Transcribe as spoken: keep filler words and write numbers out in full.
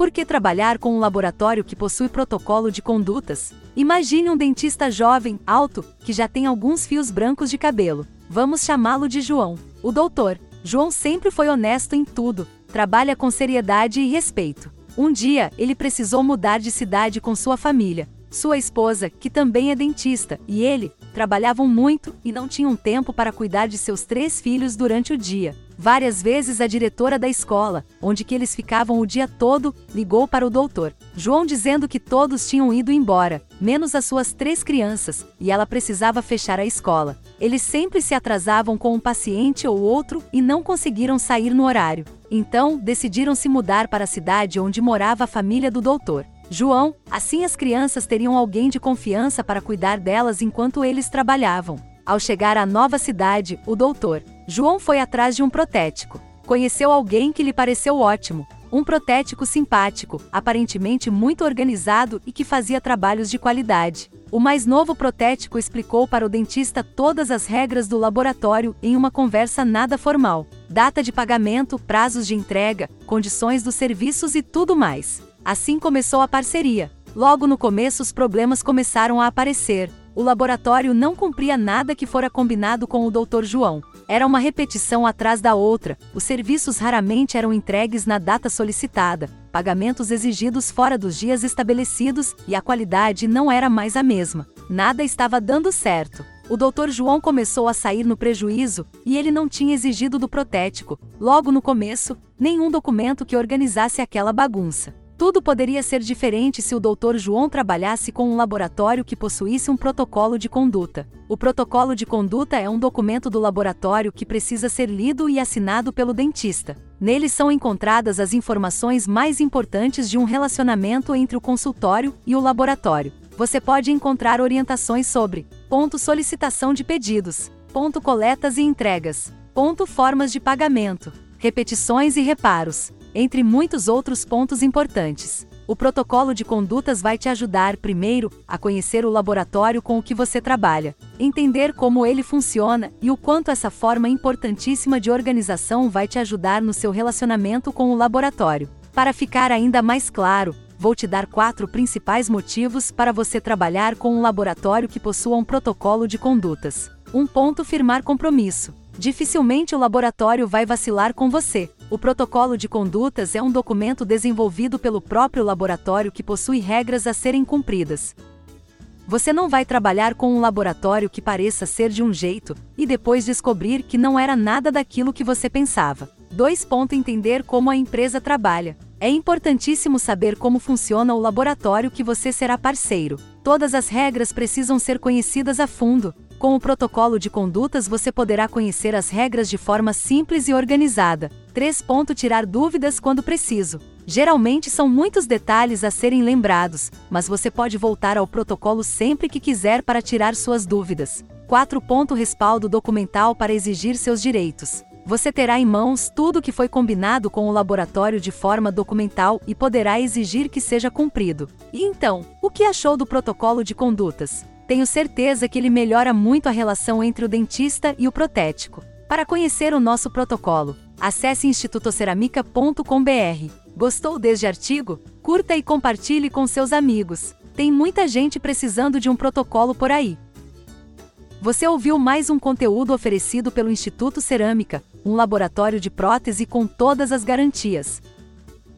Por que trabalhar com um laboratório que possui protocolo de condutas? Imagine um dentista jovem, alto, que já tem alguns fios brancos de cabelo. Vamos chamá-lo de João. O doutor João sempre foi honesto em tudo, trabalha com seriedade e respeito. Um dia, ele precisou mudar de cidade com sua família. Sua esposa, que também é dentista, e ele, trabalhavam muito e não tinham tempo para cuidar de seus três filhos durante o dia. Várias vezes a diretora da escola, onde que eles ficavam o dia todo, ligou para o doutor João dizendo que todos tinham ido embora, menos as suas três crianças, e ela precisava fechar a escola. Eles sempre se atrasavam com um paciente ou outro e não conseguiram sair no horário. Então, decidiram se mudar para a cidade onde morava a família do doutor João, assim as crianças teriam alguém de confiança para cuidar delas enquanto eles trabalhavam. Ao chegar à nova cidade, o doutor João foi atrás de um protético. Conheceu alguém que lhe pareceu ótimo, um protético simpático, aparentemente muito organizado e que fazia trabalhos de qualidade. O mais novo protético explicou para o dentista todas as regras do laboratório em uma conversa nada formal. Data de pagamento, prazos de entrega, condições dos serviços e tudo mais. Assim começou a parceria. Logo no começo os problemas começaram a aparecer. O laboratório não cumpria nada que fora combinado com o doutor João. Era uma repetição atrás da outra, os serviços raramente eram entregues na data solicitada, pagamentos exigidos fora dos dias estabelecidos e a qualidade não era mais a mesma. Nada estava dando certo. O doutor João começou a sair no prejuízo e ele não tinha exigido do protético, logo no começo, nenhum documento que organizasse aquela bagunça. Tudo poderia ser diferente se o doutor João trabalhasse com um laboratório que possuísse um protocolo de conduta. O protocolo de conduta é um documento do laboratório que precisa ser lido e assinado pelo dentista. Nele são encontradas as informações mais importantes de um relacionamento entre o consultório e o laboratório. Você pode encontrar orientações sobre ponto solicitação de pedidos, ponto coletas e entregas, ponto formas de pagamento, repetições e reparos, entre muitos outros pontos importantes. O protocolo de condutas vai te ajudar, primeiro, a conhecer o laboratório com o que você trabalha, entender como ele funciona e o quanto essa forma importantíssima de organização vai te ajudar no seu relacionamento com o laboratório. Para ficar ainda mais claro, vou te dar quatro principais motivos para você trabalhar com um laboratório que possua um protocolo de condutas. Um ponto: firmar compromisso. Dificilmente o laboratório vai vacilar com você. O protocolo de condutas é um documento desenvolvido pelo próprio laboratório que possui regras a serem cumpridas. Você não vai trabalhar com um laboratório que pareça ser de um jeito, e depois descobrir que não era nada daquilo que você pensava. dois. Entender como a empresa trabalha. É importantíssimo saber como funciona o laboratório que você será parceiro. Todas as regras precisam ser conhecidas a fundo. Com o protocolo de condutas você poderá conhecer as regras de forma simples e organizada. três. Tirar dúvidas quando preciso. Geralmente são muitos detalhes a serem lembrados, mas você pode voltar ao protocolo sempre que quiser para tirar suas dúvidas. quatro. Respaldo documental para exigir seus direitos. Você terá em mãos tudo o que foi combinado com o laboratório de forma documental e poderá exigir que seja cumprido. E então, o que achou do protocolo de condutas? Tenho certeza que ele melhora muito a relação entre o dentista e o protético. Para conhecer o nosso protocolo, acesse instituto ceramica ponto com ponto br. Gostou deste artigo? Curta e compartilhe com seus amigos. Tem muita gente precisando de um protocolo por aí. Você ouviu mais um conteúdo oferecido pelo Instituto Cerâmica, um laboratório de prótese com todas as garantias.